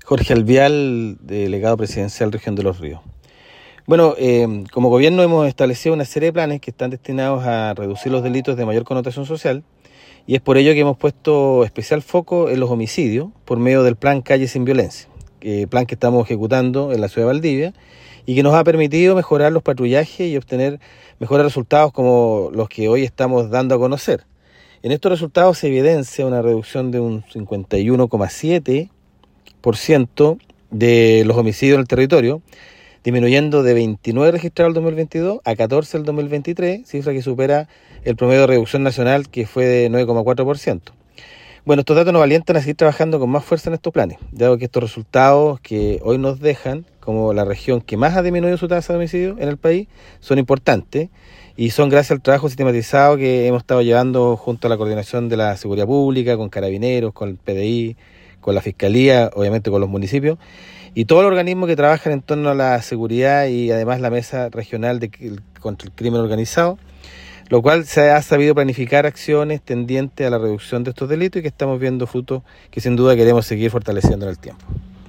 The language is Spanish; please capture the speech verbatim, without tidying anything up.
Jorge Alvial, delegado presidencial Región de los Ríos. Bueno, eh, como gobierno hemos establecido una serie de planes que están destinados a reducir los delitos de mayor connotación social, y es por ello que hemos puesto especial foco en los homicidios por medio del plan Calle Sin Violencia, eh, plan que estamos ejecutando en la ciudad de Valdivia y que nos ha permitido mejorar los patrullajes y obtener mejores resultados como los que hoy estamos dando a conocer. En estos resultados se evidencia una reducción de un cincuenta y uno coma siete por ciento de los homicidios en el territorio, disminuyendo de veintinueve registrados el dos mil veintidós a catorce el dos mil veintitrés, cifra que supera el promedio de reducción nacional, que fue de nueve coma cuatro por ciento. Bueno, estos datos nos alientan a seguir trabajando con más fuerza en estos planes, dado que estos resultados que hoy nos dejan como la región que más ha disminuido su tasa de homicidio en el país son importantes y son gracias al trabajo sistematizado que hemos estado llevando junto a la coordinación de la seguridad pública, con Carabineros, con el P D I, con la Fiscalía, obviamente con los municipios, y todos los organismos que trabajan en torno a la seguridad y además la Mesa Regional de, contra el Crimen Organizado, lo cual se ha sabido planificar acciones tendientes a la reducción de estos delitos y que estamos viendo frutos que sin duda queremos seguir fortaleciendo en el tiempo.